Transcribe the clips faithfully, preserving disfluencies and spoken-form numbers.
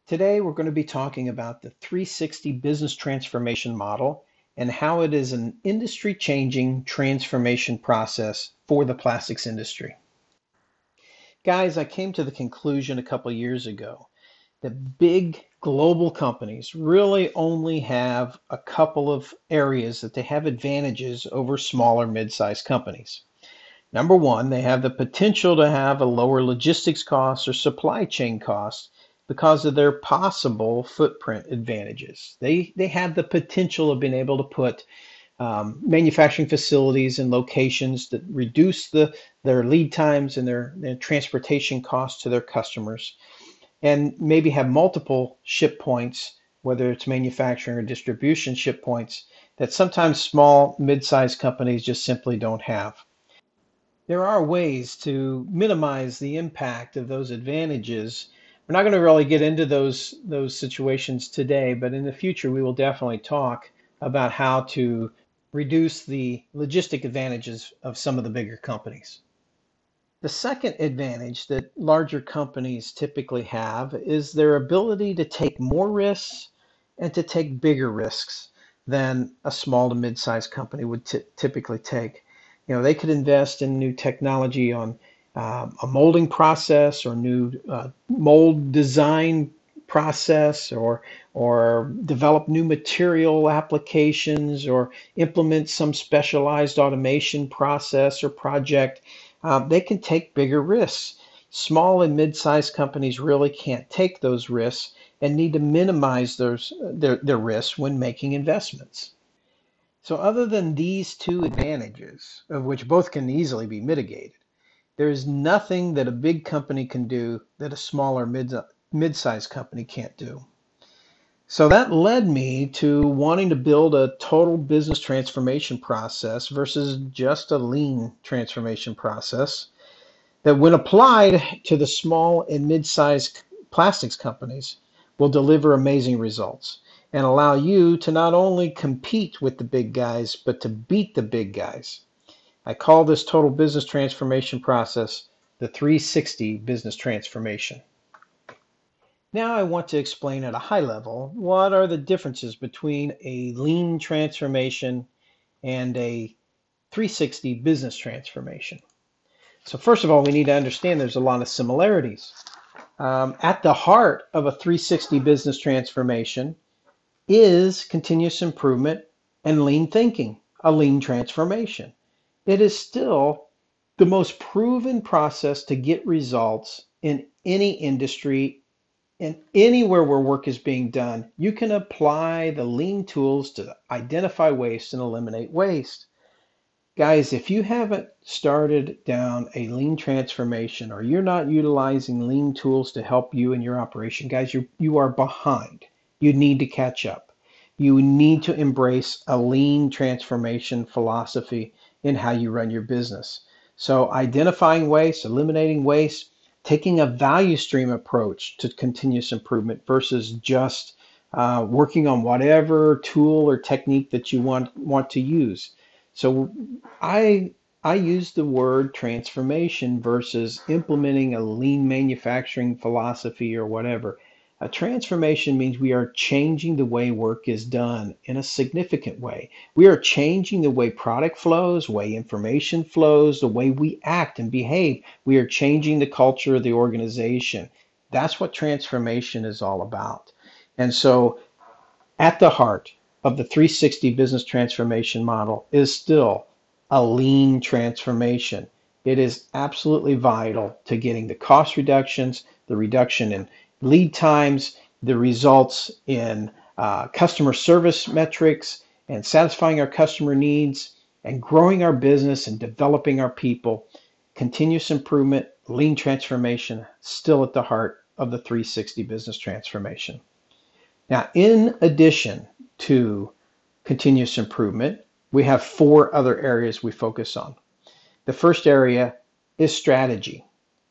Today, we're going to be talking about the three sixty business transformation model and how it is an industry changing transformation process for the plastics industry. Guys, I came to the conclusion a couple years ago that big global companies really only have a couple of areas that they have advantages over smaller mid-sized companies. Number one, they have the potential to have a lower logistics cost or supply chain cost because of their possible footprint advantages. They they have the potential of being able to put um, manufacturing facilities and locations that reduce the their lead times and their, their transportation costs to their customers, and maybe have multiple ship points, whether it's manufacturing or distribution ship points, that sometimes small, mid-sized companies just simply don't have. There are ways to minimize the impact of those advantages. We're not going to really get into those those situations today, but in the future we will definitely talk about how to reduce the logistic advantages of some of the bigger companies. The second advantage that larger companies typically have is their ability to take more risks and to take bigger risks than a small to mid-sized company would ty- typically take. You know, they could invest in new technology on um, a molding process or new uh, mold design process, or or develop new material applications, or implement some specialized automation process or project. Um, they can take bigger risks. Small and mid-sized companies really can't take those risks and need to minimize those their, their risks when making investments. So other than these two advantages, of which both can easily be mitigated, there is nothing that a big company can do that a smaller mid, mid-sized company can't do. So that led me to wanting to build a total business transformation process versus just a lean transformation process that, when applied to the small and mid-sized plastics companies, will deliver amazing results and allow you to not only compete with the big guys, but to beat the big guys. I call this total business transformation process the three sixty business transformation. Now I want to explain at a high level what are the differences between a lean transformation and a three sixty business transformation. So first of all, we need to understand there's a lot of similarities. Um, at the heart of a three sixty business transformation is continuous improvement and lean thinking, a lean transformation. It is still the most proven process to get results in any industry and anywhere where work is being done. You can apply the lean tools to identify waste and eliminate waste. Guys, if you haven't started down a lean transformation, or you're not utilizing lean tools to help you in your operation, guys, you you are behind. You need to catch up. You need to embrace a lean transformation philosophy in how you run your business. So identifying waste, eliminating waste, taking a value stream approach to continuous improvement versus just uh, working on whatever tool or technique that you want want to use. So I I use the word transformation versus implementing a lean manufacturing philosophy or whatever. A transformation means we are changing the way work is done in a significant way. We are changing the way product flows, way information flows, the way we act and behave. We are changing the culture of the organization. That's what transformation is all about. And so at the heart of the three sixty business transformation model is still a lean transformation. It is absolutely vital to getting the cost reductions, the reduction in lead times, the results in uh, customer service metrics, and satisfying our customer needs, and growing our business and developing our people. Continuous improvement, lean transformation, still at the heart of the three sixty business transformation. Now, in addition to continuous improvement, we have four other areas we focus on. The first area is strategy.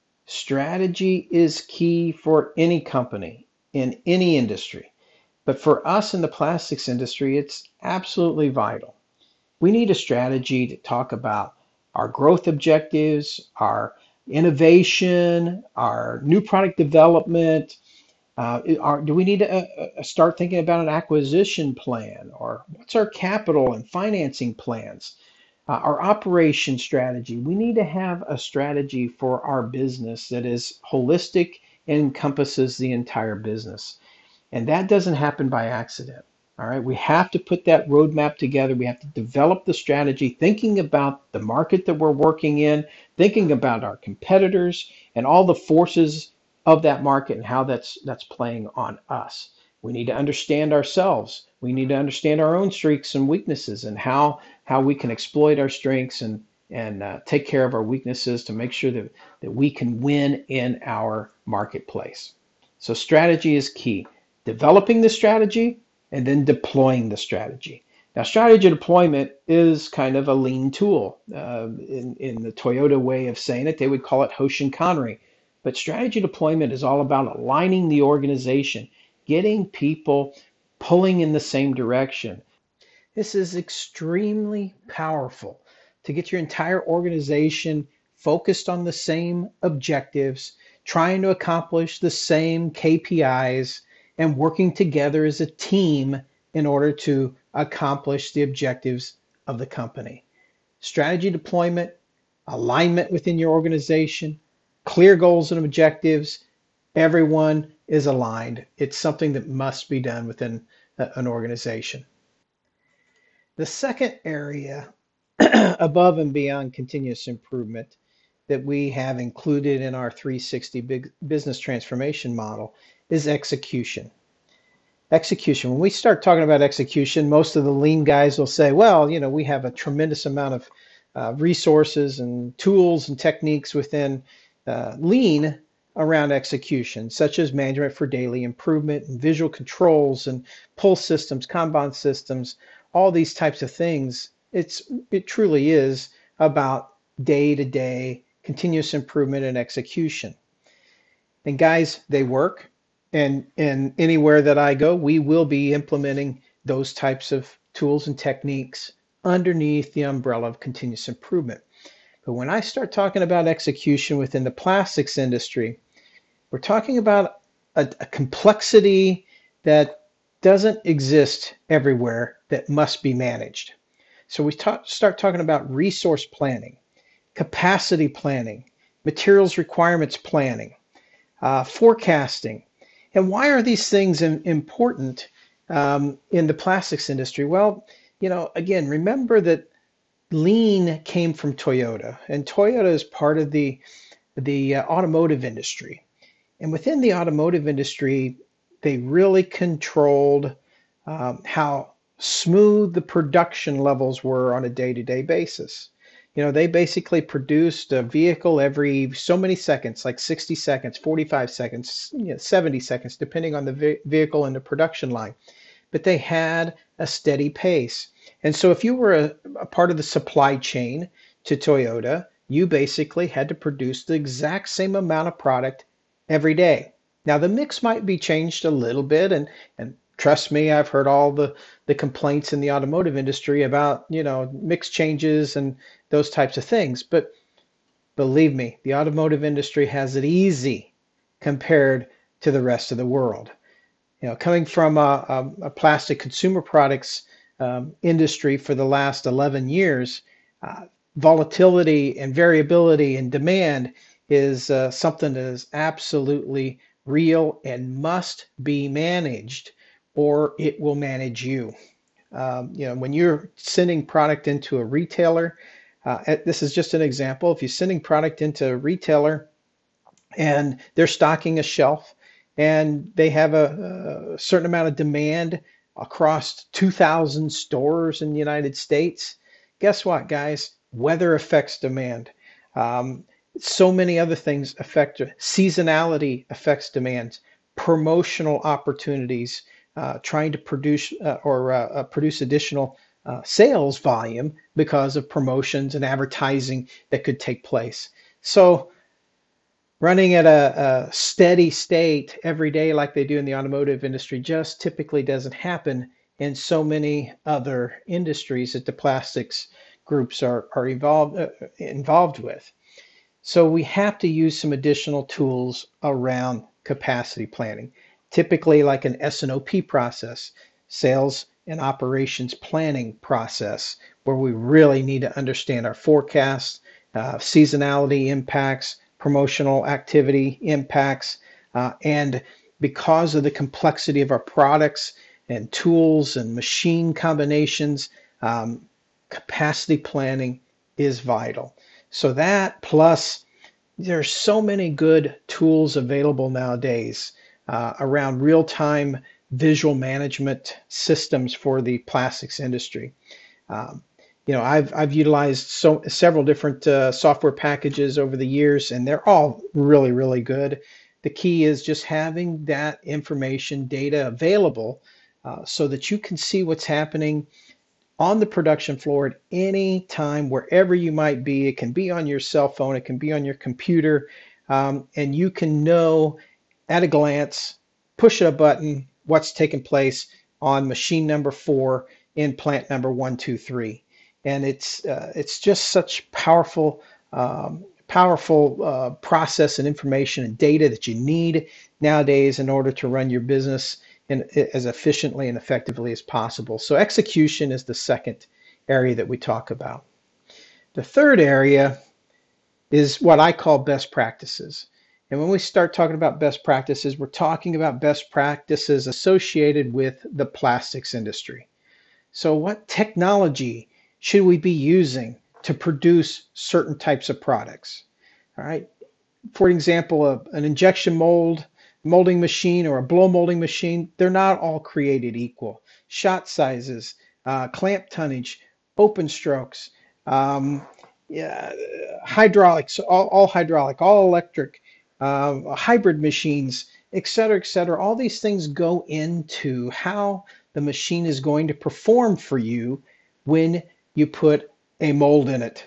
Strategy is key for any company in any industry, but for us in the plastics industry, it's absolutely vital. We need a strategy to talk about our growth objectives, our innovation, our new product development, Uh, are, do we need to uh, uh, start thinking about an acquisition plan, or what's our capital and financing plans? Uh, our operation strategy. We need to have a strategy for our business that is holistic and encompasses the entire business. And that doesn't happen by accident. All right. We have to put that roadmap together. We have to develop the strategy, thinking about the market that we're working in, thinking about our competitors and all the forces of that market and how that's that's playing on us. We need to understand ourselves. We need to understand our own strengths and weaknesses and how how we can exploit our strengths and and uh, take care of our weaknesses to make sure that, that we can win in our marketplace. So strategy is key. Developing the strategy and then deploying the strategy. Now, strategy deployment is kind of a lean tool. Uh, in, in the Toyota way of saying it, they would call it Hoshin Connery. But strategy deployment is all about aligning the organization, getting people pulling in the same direction. This is extremely powerful to get your entire organization focused on the same objectives, trying to accomplish the same K P Is, and working together as a team in order to accomplish the objectives of the company. Strategy deployment, alignment within your organization, clear goals and objectives, everyone is aligned. It's something that must be done within an organization. The second area above and beyond continuous improvement that we have included in our three sixty big business transformation model is execution. Execution. When we start talking about execution, most of the lean guys will say, well, you know, we have a tremendous amount of uh, resources and tools and techniques within uh, lean around execution, such as management for daily improvement and visual controls and pull systems, Kanban systems, all these types of things. It's it truly is about day-to-day continuous improvement and execution. And guys, they work. And, and anywhere that I go, we will be implementing those types of tools and techniques underneath the umbrella of continuous improvement. But when I start talking about execution within the plastics industry, we're talking about a, a complexity that doesn't exist everywhere that must be managed. So we talk, start talking about resource planning, capacity planning, materials requirements planning, uh, forecasting. And why are these things important um, in the plastics industry? Well, you know, again, remember that lean came from Toyota, and Toyota is part of the the uh, automotive industry. And within the automotive industry, they really controlled um, how smooth the production levels were on a day-to-day basis. You know, they basically produced a vehicle every so many seconds, like sixty seconds, forty-five seconds, you know, seventy seconds, depending on the ve- vehicle and the production line. But they had a steady pace. And so if you were a, a part of the supply chain to Toyota, you basically had to produce the exact same amount of product every day. Now, the mix might be changed a little bit, and, and trust me, I've heard all the, the complaints in the automotive industry about, you know, mix changes and those types of things. But believe me, the automotive industry has it easy compared to the rest of the world. You know, coming from a, a, a plastic consumer products um, industry for the last eleven years, uh, volatility and variability and demand is uh, something that is absolutely real and must be managed, or it will manage you. Um, you know, when you're sending product into a retailer, uh, this is just an example. If you're sending product into a retailer and they're stocking a shelf and they have a, a certain amount of demand across two thousand stores in the United States, guess what, guys? Weather affects demand. Um, so many other things affect seasonality affects demands, promotional opportunities, uh, trying to produce uh, or uh, uh, produce additional uh, sales volume because of promotions and advertising that could take place. So running at a, a steady state every day like they do in the automotive industry just typically doesn't happen in so many other industries that the plastics groups are, are evolved, uh, involved with. So we have to use some additional tools around capacity planning. typically like an S and O P process, sales and operations planning process, where we really need to understand our forecasts, uh, seasonality impacts, promotional activity impacts, uh, and because of the complexity of our products and tools and machine combinations, um, capacity planning is vital. So that plus there's so many good tools available nowadays uh, around real-time visual management systems for the plastics industry. Um, you know, I've I've utilized so several different uh, software packages over the years, and they're all really, really good. The key is just having that information data available uh, so that you can see what's happening on the production floor at any time, wherever you might be. It can be on your cell phone, it can be on your computer, um, and you can know at a glance, push a button, what's taking place on machine number four in plant number one, two, three. And it's uh, it's just such powerful, um, powerful uh, process and information and data that you need nowadays in order to run your business in, as efficiently and effectively as possible. So execution is the second area that we talk about. The third area is what I call best practices. And when we start talking about best practices, we're talking about best practices associated with the plastics industry. So what technology should we be using to produce certain types of products? All right. For example, a, an injection mold molding machine or a blow molding machine, they're not all created equal. Shot sizes, uh, clamp tonnage, open strokes, um, yeah, hydraulics, all, all hydraulic, all electric, uh, hybrid machines, et cetera, et cetera. All these things go into how the machine is going to perform for you when you put a mold in it.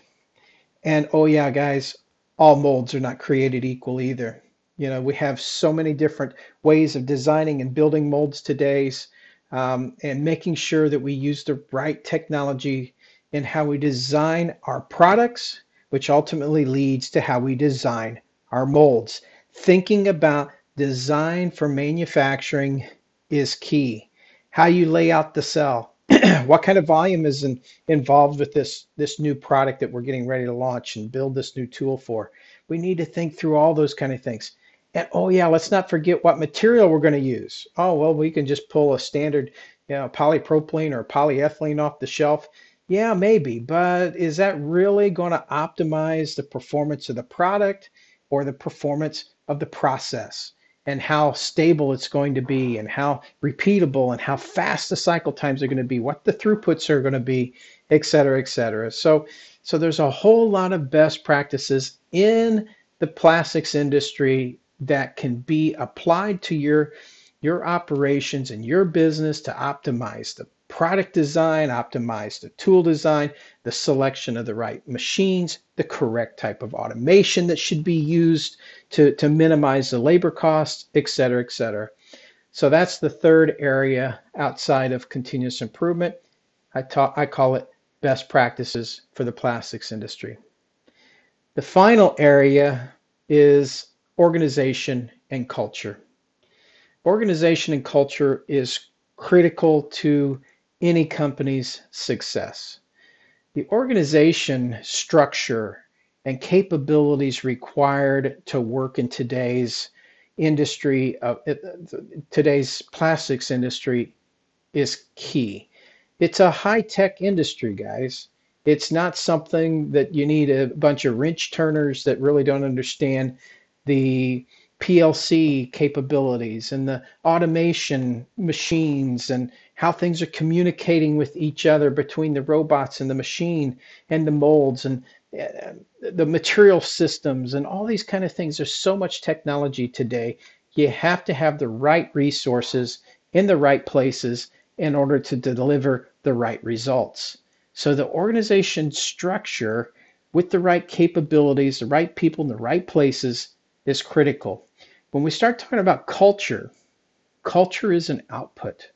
And oh yeah, guys, all molds are not created equal either. You know, we have so many different ways of designing and building molds today, um, and making sure that we use the right technology in how we design our products, which ultimately leads to how we design our molds. Thinking about design for manufacturing is key. How you lay out the cell, what kind of volume is in, involved with this, this new product that we're getting ready to launch and build this new tool for. We need to think through all those kind of things. And oh yeah, let's not forget what material we're going to use. Oh, well, we can just pull a standard, you know, polypropylene or polyethylene off the shelf. Yeah, maybe, but is that really going to optimize the performance of the product or the performance of the process, and how stable it's going to be and how repeatable and how fast the cycle times are going to be, what the throughputs are going to be, et cetera, et cetera. So, so there's a whole lot of best practices in the plastics industry that can be applied to your, your operations and your business to optimize the product design, optimize the tool design, the selection of the right machines, the correct type of automation that should be used to, to minimize the labor costs, et cetera, et cetera. So that's the third area outside of continuous improvement. I, talk, I call it best practices for the plastics industry. The final area is organization and culture. Organization and culture is critical to any company's success. The organization structure and capabilities required to work in today's industry, uh, today's plastics industry, is key. It's a high-tech industry, guys. It's not something that you need a bunch of wrench turners that really don't understand the P L C capabilities and the automation machines and how things are communicating with each other between the robots and the machine and the molds and uh, the material systems and all these kind of things. There's so much technology today. You have to have the right resources in the right places in order to deliver the right results. So the organization structure with the right capabilities, the right people in the right places is critical. When we start talking about culture, culture is an output.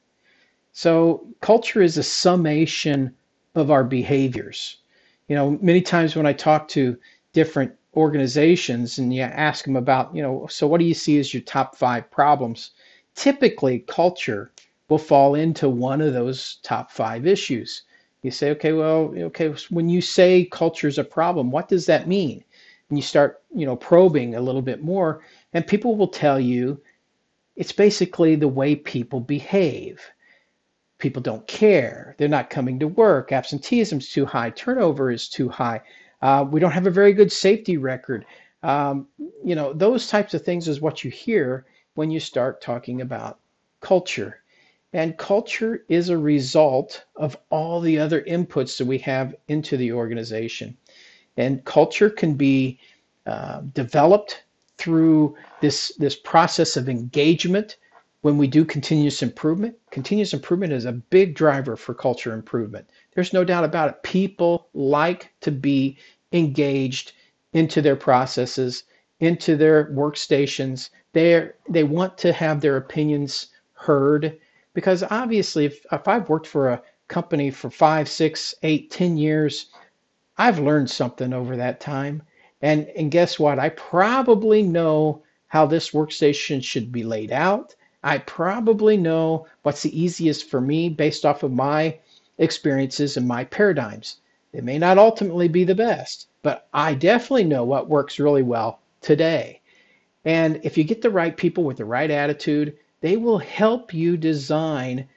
So culture is a summation of our behaviors. You know, many times when I talk to different organizations and you ask them about, you know, so what do you see as your top five problems? typically culture will fall into one of those top five issues. You say, okay, well, okay, when you say culture is a problem, what does that mean? And you start, you know, probing a little bit more, and people will tell you it's basically the way people behave. People don't care. They're not coming to work. Absenteeism is too high. Turnover is too high. Uh, we don't have a very good safety record. Um, you know, those types of things is what you hear when you start talking about culture. And culture is a result of all the other inputs that we have into the organization. And culture can be uh, developed through this, this process of engagement when we do continuous improvement. Continuous improvement is a big driver for culture improvement. There's no doubt about it. People like to be engaged into their processes, into their workstations. They they want to have their opinions heard, because obviously if, if I've worked for a company for five, six, eight, ten years, I've learned something over that time. And, and guess what? I probably know how this workstation should be laid out. I probably know what's the easiest for me based off of my experiences and my paradigms. It may not ultimately be the best, but I definitely know what works really well today. And if you get the right people with the right attitude, they will help you design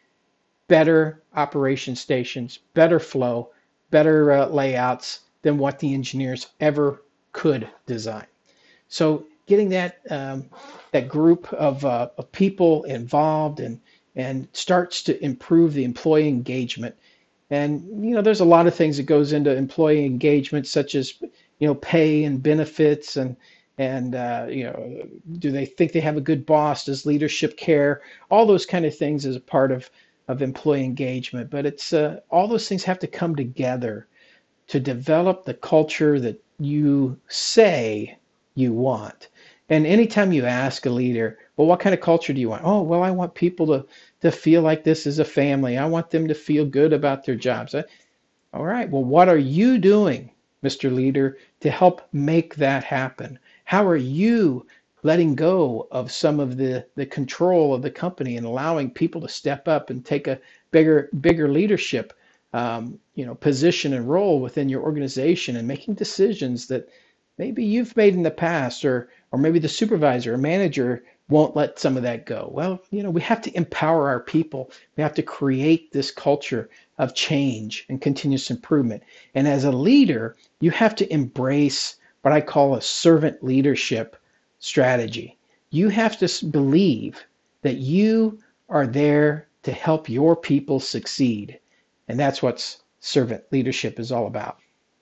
better operation stations, better flow, better uh, layouts than what the engineers ever could design. So getting that um, that group of, uh, of people involved and and starts to improve the employee engagement. And you know, there's a lot of things that goes into employee engagement, such as you know, pay and benefits, and and uh, you know, do they think they have a good boss? Does leadership care? All those kind of things is a part of of employee engagement. But it's uh, all those things have to come together to develop the culture that you say you want. And anytime you ask a leader, well, what kind of culture do you want? Oh, well, I want people to, to feel like this is a family. I want them to feel good about their jobs. All right, well, what are you doing, Mister Leader, to help make that happen? How are you letting go of some of the, the control of the company and allowing people to step up and take a bigger, bigger leadership um, you know, position and role within your organization, and making decisions that maybe you've made in the past, or or maybe the supervisor or manager won't let some of that go? Well, you know, we have to empower our people. We have to create this culture of change and continuous improvement. And as a leader, you have to embrace what I call a servant leadership strategy. You have to believe that you are there to help your people succeed. And that's what servant leadership is all about.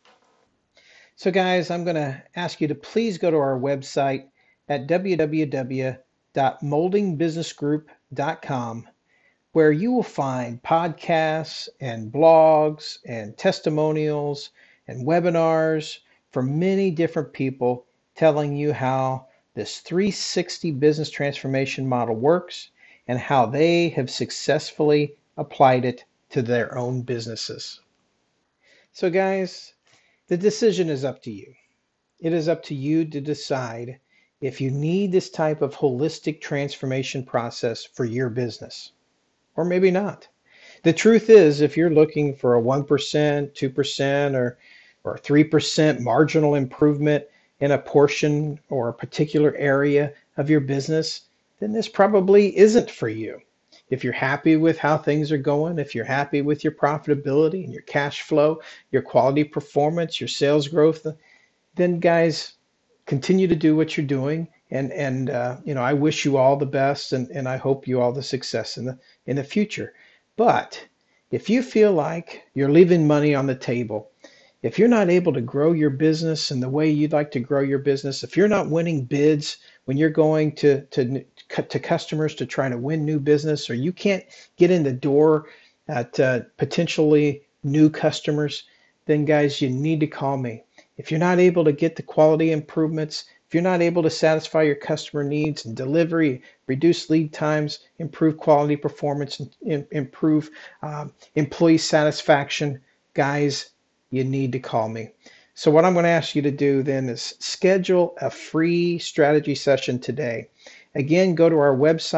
So guys, I'm going to ask you to please go to our website at w w w dot molding business group dot com, where you will find podcasts and blogs and testimonials and webinars from many different people telling you how this three sixty business transformation model works and how they have successfully applied it to their own businesses. So guys, the decision is up to you. It is up to you to decide if you need this type of holistic transformation process for your business, or maybe not. The truth is, if you're looking for a one percent, two percent, or, or three percent marginal improvement in a portion or a particular area of your business, then this probably isn't for you. If you're happy with how things are going, if you're happy with your profitability and your cash flow, your quality performance, your sales growth, then guys, continue to do what you're doing. And, and uh, you know, I wish you all the best, and, and I hope you all the success in the, in the future. But if you feel like you're leaving money on the table, if you're not able to grow your business in the way you'd like to grow your business, if you're not winning bids when you're going to, to, to customers to try to win new business, or you can't get in the door at uh, potentially new customers, then guys, you need to call me. If you're not able to get the quality improvements, if you're not able to satisfy your customer needs and delivery, reduce lead times, improve quality performance, and improve um, employee satisfaction, guys, you need to call me. So what I'm going to ask you to do then is schedule a free strategy session today. Again, go to our website,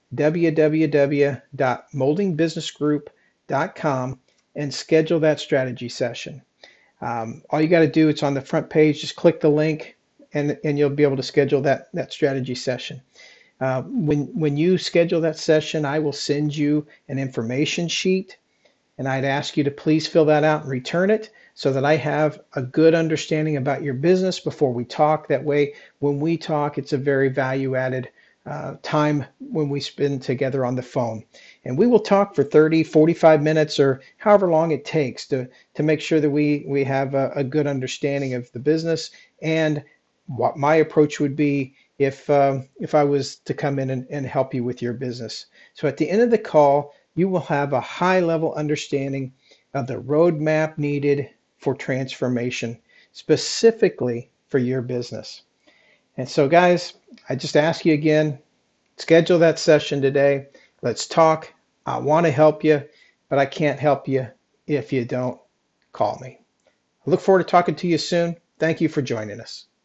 w w w dot molding business group dot com and schedule that strategy session. Um, all you got to do, it's on the front page, just click the link and, and you'll be able to schedule that, that strategy session. Uh, when, when you schedule that session, I will send you an information sheet, and I'd ask you to please fill that out and return it so that I have a good understanding about your business before we talk. That way, when we talk, it's a very value added uh, time when we spend together on the phone. And we will talk for thirty, forty-five minutes or however long it takes to, to make sure that we, we have a, a good understanding of the business and what my approach would be if, um, if I was to come in and, and help you with your business. So at the end of the call, you will have a high level understanding of the roadmap needed for transformation, specifically for your business. And so guys, I just ask you again, schedule that session today. Let's talk. I want to help you, but I can't help you if you don't call me. I look forward to talking to you soon. Thank you for joining us.